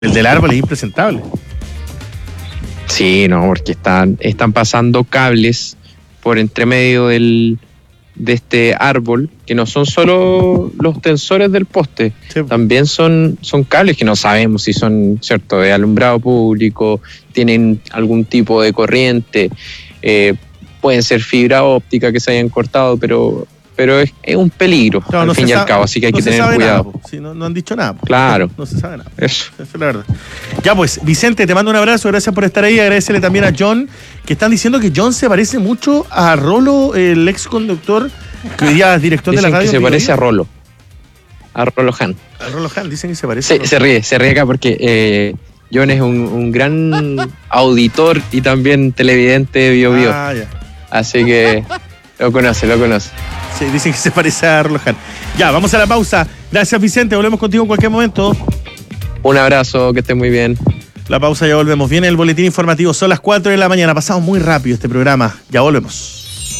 El del árbol es impresentable. Sí, no, porque están pasando cables por entre medio de este árbol, que no son solo los tensores del poste, sí. También son cables que no sabemos si son, cierto, de alumbrado público, tienen algún tipo de corriente, pueden ser fibra óptica que se hayan cortado, pero es un peligro, claro, al fin y al cabo, así que hay que tener cuidado. Sí, no han dicho nada. Claro. No se sabe nada. Eso es la verdad. Ya pues, Vicente, te mando un abrazo, gracias por estar ahí, agradecele también a John, que están diciendo que John se parece mucho a Rolo, el ex conductor, que hoy día es director de la radio. Que se parece a Rolo Han. A Rolo Han, dicen que se parece. Se ríe acá porque John es un gran auditor y también televidente de Bio Bio. Ya. Así que lo conoce. Sí, dicen que se parece a Rolo Han. Ya, vamos a la pausa. Gracias, Vicente, volvemos contigo en cualquier momento. Un abrazo, que estés muy bien. La pausa, ya volvemos. Viene el boletín informativo, son las 4 de la mañana. Pasamos muy rápido este programa. Ya volvemos.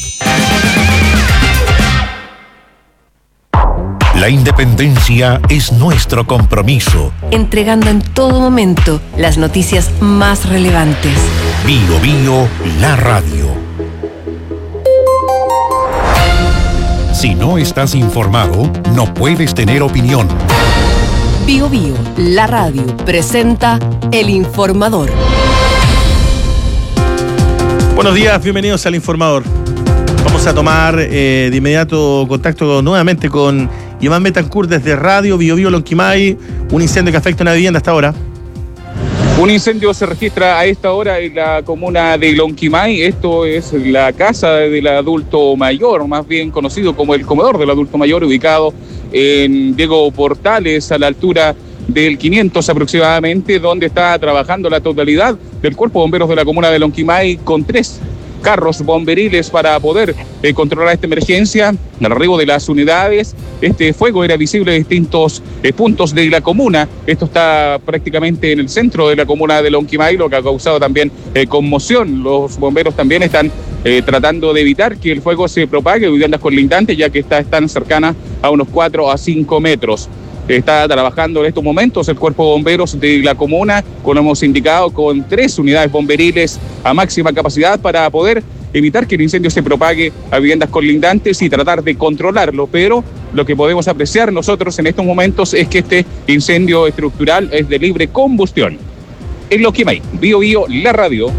La independencia es nuestro compromiso. Entregando en todo momento las noticias más relevantes. Bio Bio, la radio. Si no estás informado, no puedes tener opinión. Bio Bio, la radio, presenta El Informador. Buenos días, bienvenidos al Informador. Vamos a tomar de inmediato contacto nuevamente con Iván Betancourt desde Radio Bio Bio Lonquimay. Un incendio que afecta a una vivienda hasta ahora. Un incendio se registra a esta hora en la comuna de Lonquimay. Esto es la casa del adulto mayor, más bien conocido como el comedor del adulto mayor, ubicado en Diego Portales, a la altura del 500 aproximadamente, donde está trabajando la totalidad del Cuerpo de Bomberos de la comuna de Lonquimay con 3 carros bomberiles para poder controlar esta emergencia. Al arribo de las unidades, este fuego era visible en distintos puntos de la comuna. Esto está prácticamente en el centro de la comuna de Lonquimay, lo que ha causado también conmoción. Los bomberos también están tratando de evitar que el fuego se propague en viviendas colindantes, ya que están cercanas a unos 4 a 5 metros. Está trabajando en estos momentos el Cuerpo de Bomberos de la comuna, como hemos indicado, con 3 unidades bomberiles a máxima capacidad para poder evitar que el incendio se propague a viviendas colindantes y tratar de controlarlo. Pero lo que podemos apreciar nosotros en estos momentos es que este incendio estructural es de libre combustión. En Lonquimay, Bio Bio, la radio.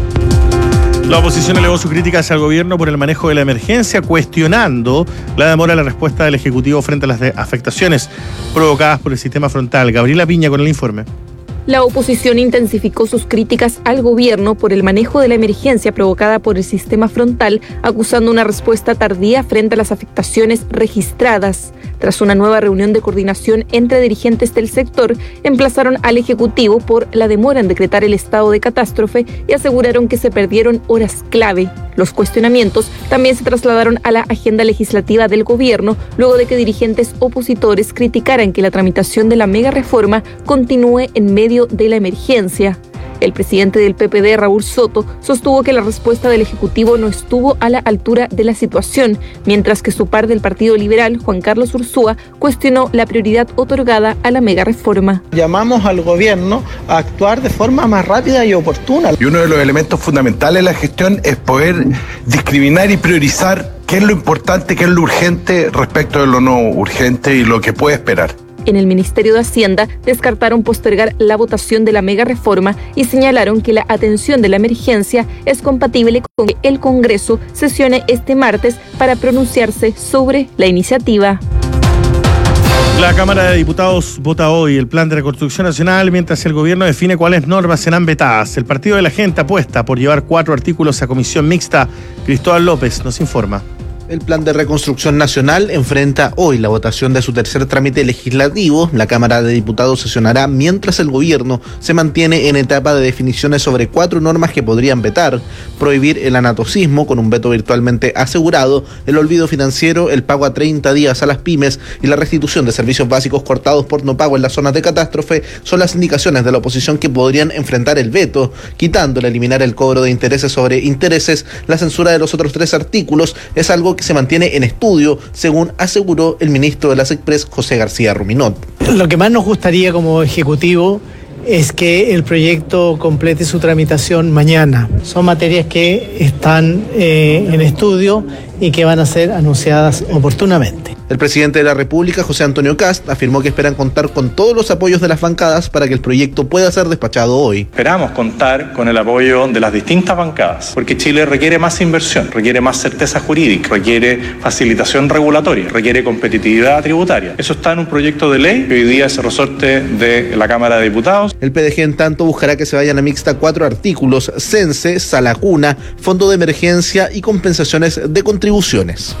La oposición elevó sus críticas al gobierno por el manejo de la emergencia, cuestionando la demora en la respuesta del Ejecutivo frente a las afectaciones provocadas por el sistema frontal. Gabriela Piña con el informe. La oposición intensificó sus críticas al gobierno por el manejo de la emergencia provocada por el sistema frontal, acusando una respuesta tardía frente a las afectaciones registradas. Tras una nueva reunión de coordinación entre dirigentes del sector, emplazaron al Ejecutivo por la demora en decretar el estado de catástrofe y aseguraron que se perdieron horas clave. Los cuestionamientos también se trasladaron a la agenda legislativa del gobierno, luego de que dirigentes opositores criticaran que la tramitación de la mega reforma continúe en medio de la emergencia. El presidente del PPD, Raúl Soto, sostuvo que la respuesta del Ejecutivo no estuvo a la altura de la situación, mientras que su par del Partido Liberal, Juan Carlos Ursúa, cuestionó la prioridad otorgada a la mega reforma. Llamamos al gobierno a actuar de forma más rápida y oportuna. Y uno de los elementos fundamentales de la gestión es poder discriminar y priorizar qué es lo importante, qué es lo urgente respecto de lo no urgente y lo que puede esperar. En el Ministerio de Hacienda descartaron postergar la votación de la mega reforma y señalaron que la atención de la emergencia es compatible con que el Congreso sesione este martes para pronunciarse sobre la iniciativa. La Cámara de Diputados vota hoy el Plan de Reconstrucción Nacional, mientras el gobierno define cuáles normas serán vetadas. El Partido de la Gente apuesta por llevar 4 artículos a comisión mixta. Cristóbal López nos informa. El Plan de Reconstrucción Nacional enfrenta hoy la votación de su tercer trámite legislativo. La Cámara de Diputados sesionará mientras el gobierno se mantiene en etapa de definiciones sobre 4 normas que podrían vetar: prohibir el anatocismo con un veto virtualmente asegurado, el olvido financiero, el pago a 30 días a las pymes y la restitución de servicios básicos cortados por no pago en las zonas de catástrofe. Son las indicaciones de la oposición que podrían enfrentar el veto, quitándole eliminar el cobro de intereses sobre intereses. La censura de los otros 3 artículos es algo que se mantiene en estudio, según aseguró el ministro de la SECPRES, José García Ruminot. Lo que más nos gustaría como Ejecutivo es que el proyecto complete su tramitación mañana. Son materias que están en estudio y que van a ser anunciadas oportunamente. El presidente de la República, José Antonio Kast, afirmó que esperan contar con todos los apoyos de las bancadas para que el proyecto pueda ser despachado hoy. Esperamos contar con el apoyo de las distintas bancadas, porque Chile requiere más inversión, requiere más certeza jurídica, requiere facilitación regulatoria, requiere competitividad tributaria. Eso está en un proyecto de ley que hoy día es resorte de la Cámara de Diputados. El PDG, en tanto, buscará que se vayan a mixta 4 artículos: cense, sala cuna, fondo de emergencia y compensaciones de contribuciones.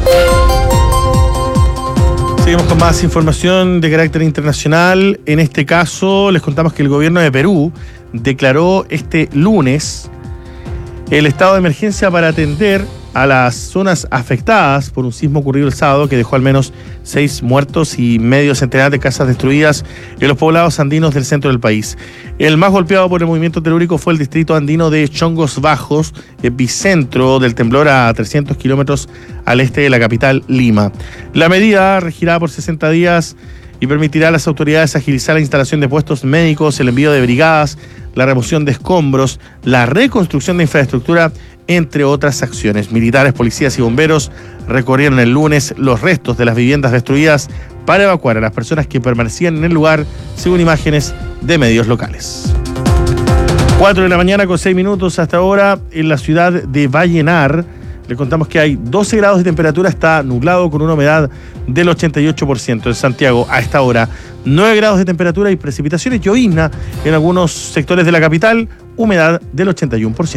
Seguimos con más información de carácter internacional. En este caso, les contamos que el gobierno de Perú declaró este lunes el estado de emergencia para atender a las zonas afectadas por un sismo ocurrido el sábado que dejó al menos 6 muertos y medio centenar de casas destruidas en los poblados andinos del centro del país. El más golpeado por el movimiento telúrico fue el distrito andino de Chongos Bajos, epicentro del temblor a 300 kilómetros al este de la capital, Lima. La medida regirá por 60 días y permitirá a las autoridades agilizar la instalación de puestos médicos, el envío de brigadas, la remoción de escombros, la reconstrucción de infraestructura, entre otras acciones. Militares, policías y bomberos recorrieron el lunes los restos de las viviendas destruidas para evacuar a las personas que permanecían en el lugar, según imágenes de medios locales. 4 de la mañana con 6 minutos hasta ahora en la ciudad de Vallenar. Le contamos que hay 12 grados de temperatura, está nublado con una humedad del 88%. En Santiago, a esta hora, 9 grados de temperatura y precipitaciones, llovizna en algunos sectores de la capital, humedad del 81%.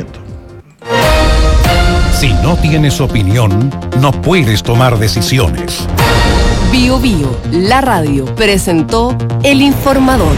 Si no tienes opinión, no puedes tomar decisiones. Bio Bio, la radio, presentó El Informador.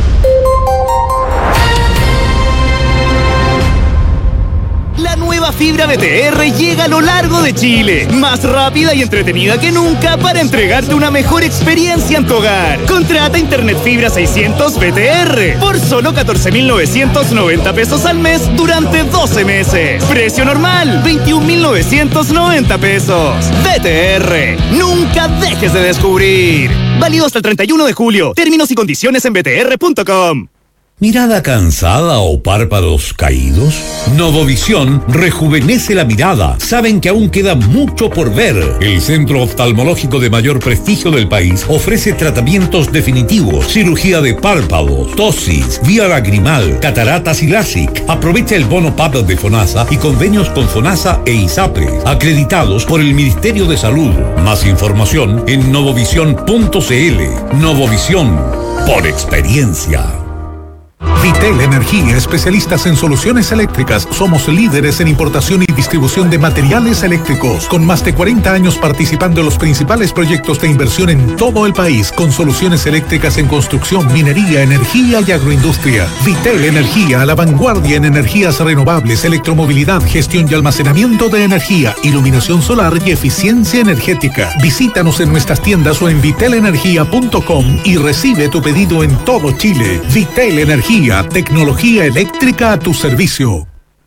La nueva fibra BTR llega a lo largo de Chile, más rápida y entretenida que nunca para entregarte una mejor experiencia en tu hogar. Contrata Internet Fibra 600 BTR por solo 14.990 pesos al mes durante 12 meses. Precio normal, 21.990 pesos. BTR, nunca dejes de descubrir. Válido hasta el 31 de julio. Términos y condiciones en btr.com. ¿Mirada cansada o párpados caídos? Novovisión rejuvenece la mirada. Saben que aún queda mucho por ver. El centro oftalmológico de mayor prestigio del país ofrece tratamientos definitivos, cirugía de párpados, tosis, vía lagrimal, cataratas y LASIK. Aprovecha el bono PAP de FONASA y convenios con FONASA e ISAPRE, acreditados por el Ministerio de Salud. Más información en novovision.cl. Novovisión, por experiencia. Vitel Energía, especialistas en soluciones eléctricas. Somos líderes en importación y distribución de materiales eléctricos, con más de 40 años participando en los principales proyectos de inversión en todo el país, con soluciones eléctricas en construcción, minería, energía y agroindustria. Vitel Energía, a la vanguardia en energías renovables, electromovilidad, gestión y almacenamiento de energía, iluminación solar y eficiencia energética. Visítanos en nuestras tiendas o en vitelenergia.com y recibe tu pedido en todo Chile. Vitel Energía, tecnología eléctrica a tu servicio.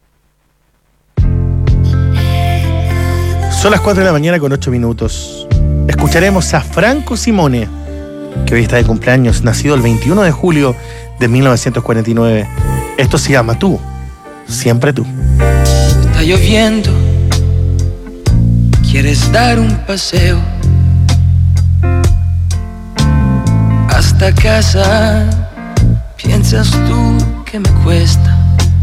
Son las 4 de la mañana con 8 minutos. Escucharemos a Franco Simone, que hoy está de cumpleaños, nacido el 21 de julio de 1949. Esto se llama Tú, siempre tú. Está lloviendo, quieres dar un paseo hasta casa. Piensas tú que me cuesta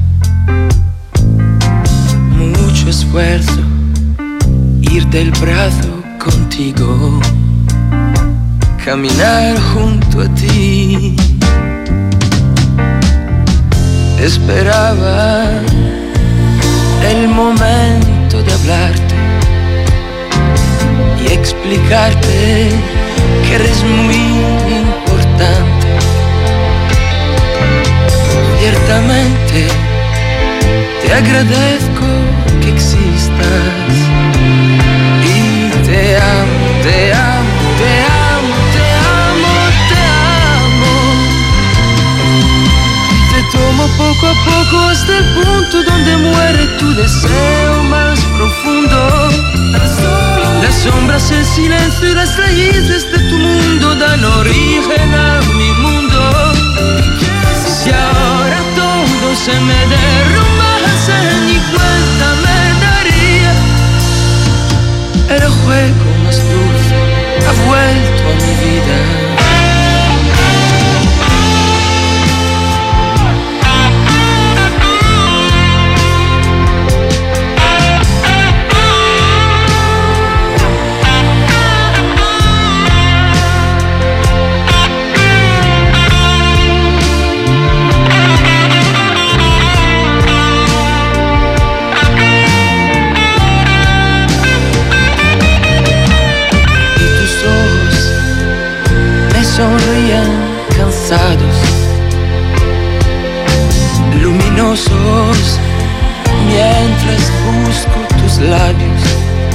mucho esfuerzo ir del brazo contigo, caminar junto a ti. Esperaba el momento de hablarte y explicarte que eres muy importante. Ciertamente te agradezco que existas y te amo, te amo, te amo, te amo, te amo. Te tomo poco a poco hasta el punto donde muere tu deseo más profundo. Las sombras, el silencio y las raíces de tu mundo dan origen a mi mundo. se me derrumbase ni cuenta me daría. El juego más dulce ha vuelto a mi vida. Sonrían cansados, luminosos, mientras busco tus labios.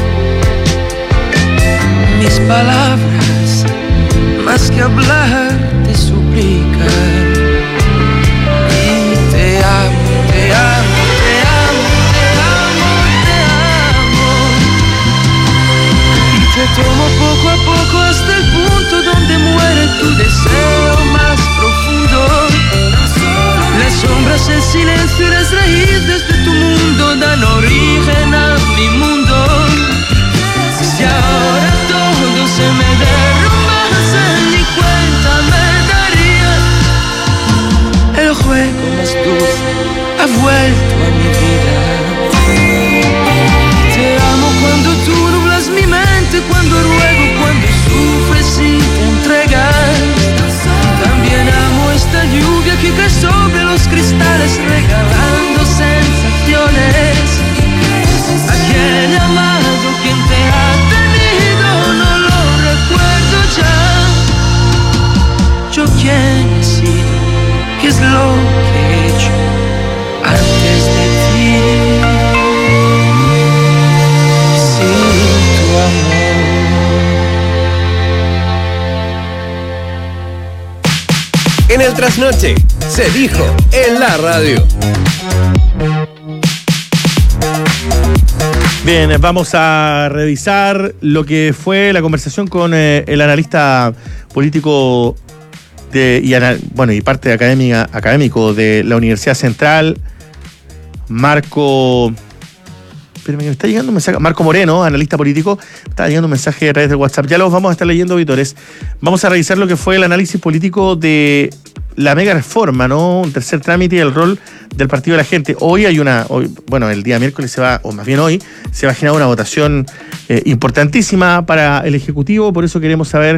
Mis palabras, más que hablar, te suplican. Y te amo, te amo, te amo, te amo, te amo. Y te tomo poco a poco hasta el punto donde muere tu deseo más profundo. Las sombras, el silencio y las raíces de tu mundo dan origen a mi mundo. Si ahora todo se me derrumbase, ni cuenta me daría. El juego más dulce ha vuelto a mi vida. Te amo cuando tú nublas mi mente, cuando ruego, cuando sufres y te entregas. También amo esta lluvia que cae sobre los cristales, regalando sensaciones. ¿A quién he amado? ¿Quién te ha tenido? No lo recuerdo ya. Yo quién he sido, qué es lo que he hecho antes de ti. Sin tu amor. En el trasnoche, se dijo en la radio. Bien, vamos a revisar lo que fue la conversación con el analista político y parte académico de la Universidad Central, Marco. Pero me está llegando un mensaje. Marco Moreno, analista político, está llegando un mensaje a través del WhatsApp. Ya los vamos a estar leyendo, auditores. Vamos a revisar lo que fue el análisis político de la mega reforma, ¿no? Un tercer trámite y el rol del Partido de la Gente. Hoy, el día miércoles se va a generar una votación importantísima para el Ejecutivo. Por eso queremos saber